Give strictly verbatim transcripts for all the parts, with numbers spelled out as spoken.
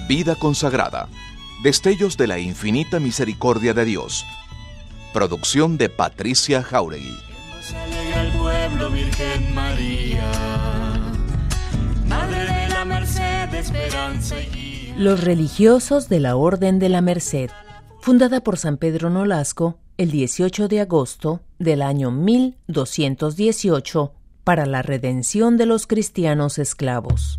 Vida consagrada. Destellos de la infinita misericordia de Dios. Producción de Patricia Jáuregui. Se alegra el pueblo, Virgen María, Madre de la Merced, esperanza y guía. Los religiosos de la Orden de la Merced, fundada por San Pedro Nolasco el dieciocho de agosto del año mil doscientos dieciocho para la redención de los cristianos esclavos.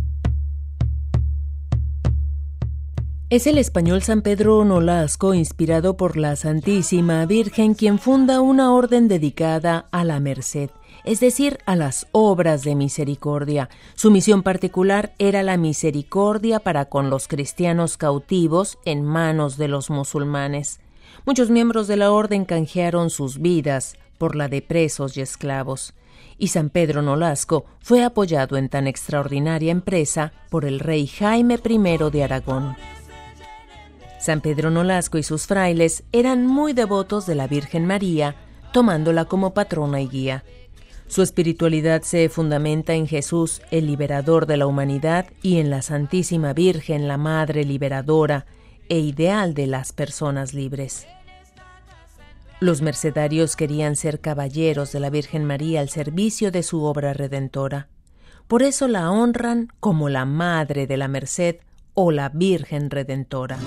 Es el español San Pedro Nolasco, inspirado por la Santísima Virgen, quien funda una orden dedicada a la merced, es decir, a las obras de misericordia. Su misión particular era la misericordia para con los cristianos cautivos en manos de los musulmanes. Muchos miembros de la orden canjearon sus vidas por la de presos y esclavos, y San Pedro Nolasco fue apoyado en tan extraordinaria empresa por el rey Jaime primero de Aragón. San Pedro Nolasco y sus frailes eran muy devotos de la Virgen María, tomándola como patrona y guía. Su espiritualidad se fundamenta en Jesús, el liberador de la humanidad, y en la Santísima Virgen, la Madre liberadora e ideal de las personas libres. Los mercedarios querían ser caballeros de la Virgen María al servicio de su obra redentora. Por eso la honran como la Madre de la Merced o la Virgen Redentora.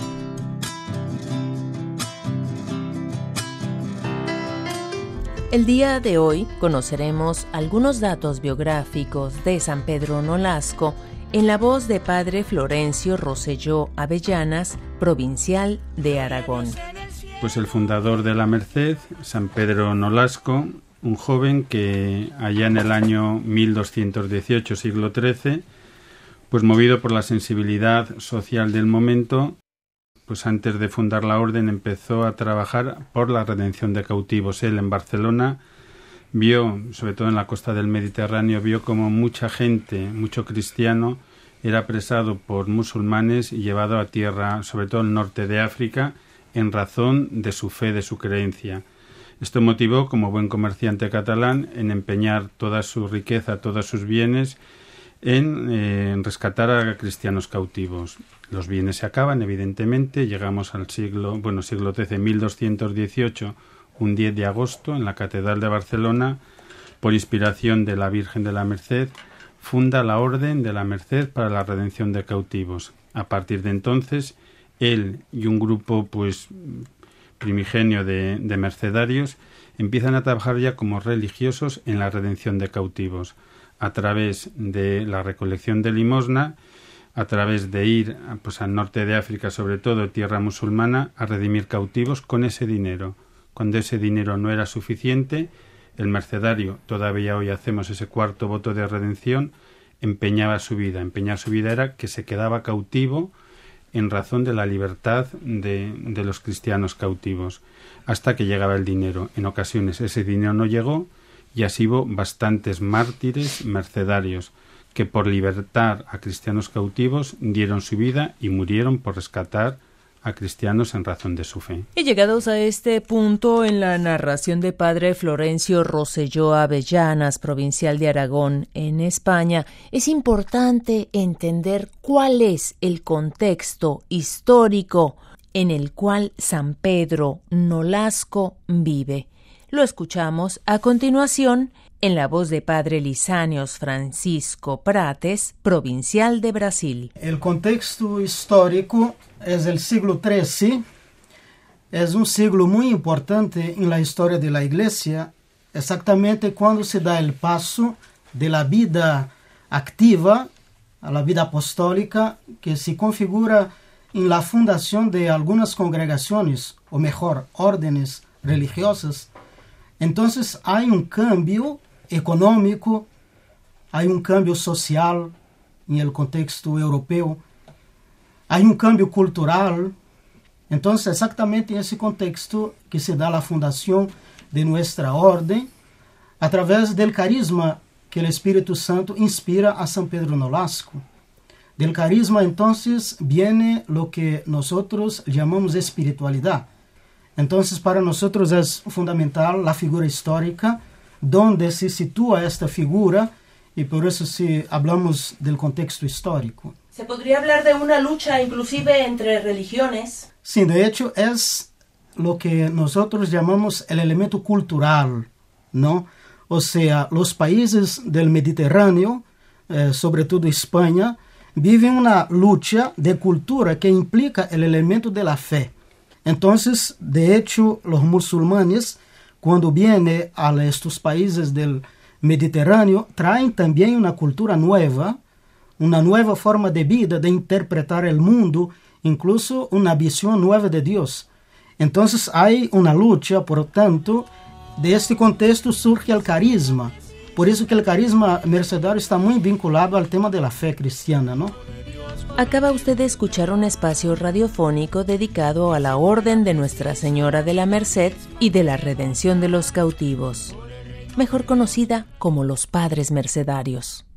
El día de hoy conoceremos algunos datos biográficos de San Pedro Nolasco en la voz de Padre Florencio Rosselló Avellanas, provincial de Aragón. Pues el fundador de la Merced, San Pedro Nolasco, un joven que allá en el año mil doscientos dieciocho, siglo trece, pues movido por la sensibilidad social del momento, pues antes de fundar la orden empezó a trabajar por la redención de cautivos. Él en Barcelona vio, sobre todo en la costa del Mediterráneo, vio como mucha gente, mucho cristiano, era apresado por musulmanes y llevado a tierra, sobre todo el norte de África, en razón de su fe, de su creencia. Esto motivó, como buen comerciante catalán, en empeñar toda su riqueza, todos sus bienes, en, eh, en rescatar a cristianos cautivos. Los bienes se acaban, evidentemente, llegamos al siglo, bueno, siglo trece, mil doscientos dieciocho, un diez de agosto, en la Catedral de Barcelona, por inspiración de la Virgen de la Merced, funda la Orden de la Merced para la redención de cautivos. A partir de entonces, él y un grupo, pues, primigenio de, de mercedarios, empiezan a trabajar ya como religiosos en la redención de cautivos, a través de la recolección de limosna, a través de ir pues al norte de África, sobre todo tierra musulmana, a redimir cautivos con ese dinero. Cuando ese dinero no era suficiente, el mercedario, todavía hoy hacemos ese cuarto voto de redención, empeñaba su vida. Empeñar su vida era que se quedaba cautivo en razón de la libertad de, de los cristianos cautivos, hasta que llegaba el dinero. En ocasiones ese dinero no llegó y así hubo bastantes mártires mercedarios que por libertar a cristianos cautivos dieron su vida y murieron por rescatar a cristianos en razón de su fe. Y llegados a este punto en la narración de Padre Florencio Rosselló Avellanas, provincial de Aragón, en España, es importante entender cuál es el contexto histórico en el cual San Pedro Nolasco vive. Lo escuchamos a continuación en la voz de Padre Lisanios Francisco Prates, provincial de Brasil. El contexto histórico es el siglo trece, es un siglo muy importante en la historia de la Iglesia, exactamente cuando se da el paso de la vida activa a la vida apostólica, que se configura en la fundación de algunas congregaciones, o mejor, órdenes religiosas. Entonces hay un cambio económico, hay un cambio social en el contexto europeo, hay un cambio cultural. Entonces, exactamente en ese contexto que se da la fundación de nuestra orden, a través del carisma que el Espíritu Santo inspira a San Pedro Nolasco. Del carisma, entonces, viene lo que nosotros llamamos espiritualidad. Entonces, para nosotros es fundamental la figura histórica, donde se sitúa esta figura, y por eso si hablamos del contexto histórico. ¿Se podría hablar de una lucha inclusive entre religiones? Sí, de hecho es lo que nosotros llamamos el elemento cultural, ¿no? O sea, los países del Mediterráneo, eh, sobre todo España, viven una lucha de cultura que implica el elemento de la fe. Entonces, de hecho, los musulmanes, cuando vienen a estos países del Mediterráneo, traen también una cultura nueva, una nueva forma de vida, de interpretar el mundo, incluso una visión nueva de Dios. Entonces hay una lucha, por lo tanto, de este contexto surge el carisma. Por eso que el carisma mercedario está muy vinculado al tema de la fe cristiana, ¿no? Acaba usted de escuchar un espacio radiofónico dedicado a la Orden de Nuestra Señora de la Merced y de la Redención de los Cautivos, mejor conocida como los Padres Mercedarios.